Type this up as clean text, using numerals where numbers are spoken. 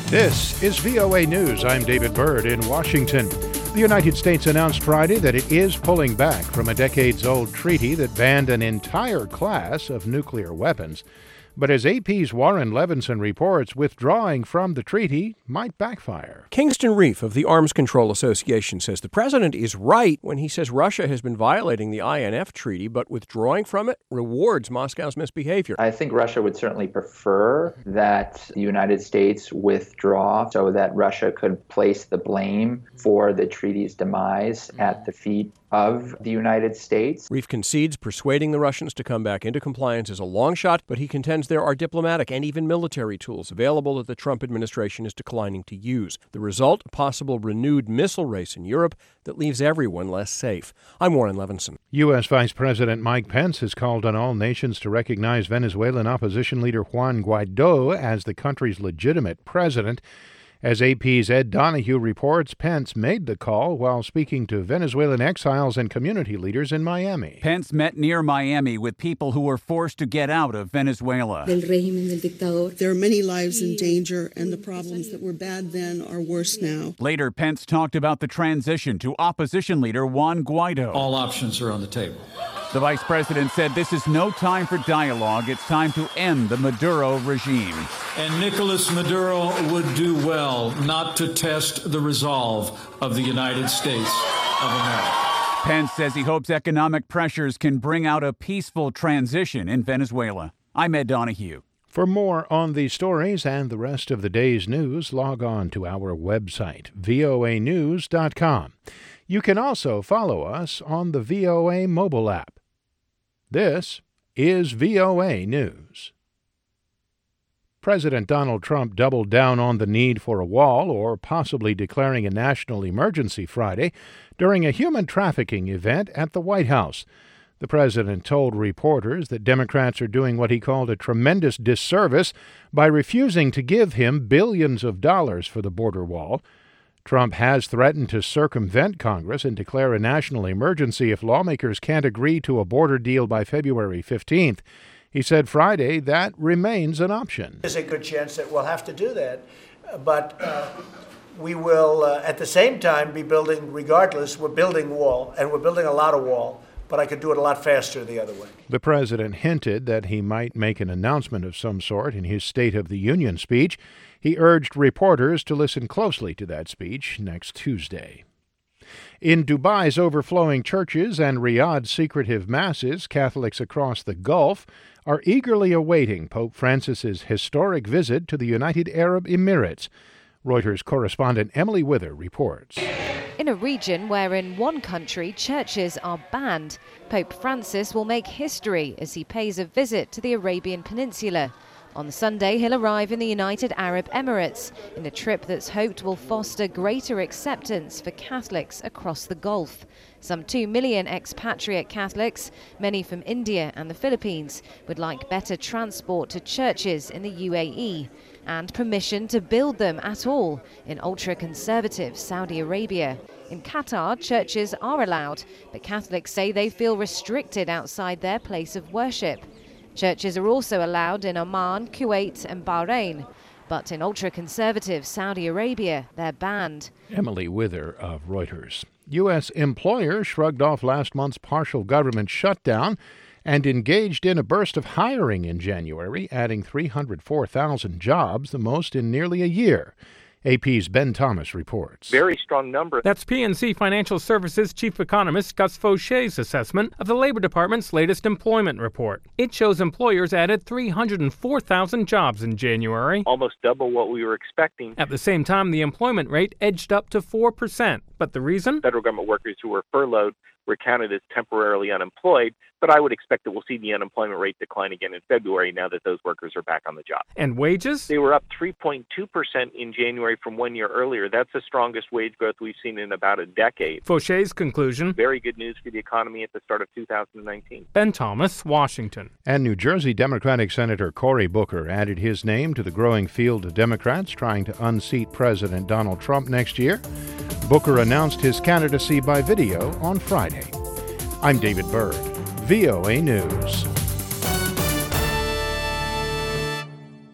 This is VOA News. I'm David Byrd in Washington. The United States announced Friday that it is pulling back from a decades-old treaty that banned an entire class of nuclear weapons. But as AP's Warren Levinson reports, withdrawing from the treaty might backfire. Kingston Reef of the Arms Control Association says the president is right when he says Russia has been violating the INF treaty, but withdrawing from it rewards Moscow's misbehavior. I think Russia would certainly prefer that the United States withdraw so that Russia could place the blame for the treaty's demise at the feet of the United States. Reef concedes persuading the Russians to come back into compliance is a long shot, but he contends there are diplomatic and even military tools available that the Trump administration is declining to use. The result, a possible renewed missile race in Europe that leaves everyone less safe. I'm Warren Levinson. U.S. Vice President Mike Pence has called on all nations to recognize Venezuelan opposition leader Juan Guaido as the country's legitimate president. As AP's Ed Donahue reports, Pence made the call while speaking to Venezuelan exiles and community leaders in Miami. Pence met near Miami with people who were forced to get out of Venezuela. There are many lives in danger, and the problems that were bad then are worse now. Later, Pence talked about the transition to opposition leader Juan Guaido. All options are on the table. The vice president said this is no time for dialogue. It's time to end the Maduro regime. And Nicolas Maduro would do well not to test the resolve of the United States of America. Pence says he hopes economic pressures can bring out a peaceful transition in Venezuela. I'm Ed Donahue. For more on these stories and the rest of the day's news, log on to our website, voanews.com. You can also follow us on the VOA mobile app. This is VOA News. President Donald Trump doubled down on the need for a wall, or possibly declaring a national emergency Friday, during a human trafficking event at the White House. The president told reporters that Democrats are doing what he called a tremendous disservice by refusing to give him billions of dollars for the border wall. Trump has threatened to circumvent Congress and declare a national emergency if lawmakers can't agree to a border deal by February 15th. He said Friday that remains an option. There's a good chance that we'll have to do that, but we will at the same time be building, regardless, we're building wall, and we're building a lot of wall, but I could do it a lot faster the other way. The president hinted that he might make an announcement of some sort in his State of the Union speech. He urged reporters to listen closely to that speech next Tuesday. In Dubai's overflowing churches and Riyadh's secretive masses, Catholics across the Gulf are eagerly awaiting Pope Francis's historic visit to the United Arab Emirates. Reuters correspondent Emily Wither reports. In a region where in one country churches are banned, Pope Francis will make history as he pays a visit to the Arabian Peninsula. On Sunday, he'll arrive in the United Arab Emirates in a trip that's hoped will foster greater acceptance for Catholics across the Gulf. Some 2 million expatriate Catholics, many from India and the Philippines, would like better transport to churches in the UAE and permission to build them at all in ultra-conservative Saudi Arabia. In Qatar, churches are allowed, but Catholics say they feel restricted outside their place of worship. Churches are also allowed in Oman, Kuwait and Bahrain, but in ultra-conservative Saudi Arabia, they're banned. Emily Wither of Reuters. U.S. employers shrugged off last month's partial government shutdown and engaged in a burst of hiring in January, adding 304,000 jobs, the most in nearly a year. AP's Ben Thomas reports. Very strong number. That's PNC Financial Services Chief Economist Gus Faucher's assessment of the Labor Department's latest employment report. It shows employers added 304,000 jobs in January. Almost double what we were expecting. At the same time, the employment rate edged up to 4%. But the reason? Federal government workers who were furloughed were counted as temporarily unemployed, but I would expect that we'll see the unemployment rate decline again in February now that those workers are back on the job. And wages? They were up 3.2% in January from 1 year earlier. That's the strongest wage growth we've seen in about a decade. Faucher's conclusion. Very good news for the economy at the start of 2019. Ben Thomas, Washington. And New Jersey Democratic Senator Cory Booker added his name to the growing field of Democrats trying to unseat President Donald Trump next year. Booker announced his candidacy by video on Friday. I'm David Byrd, VOA News.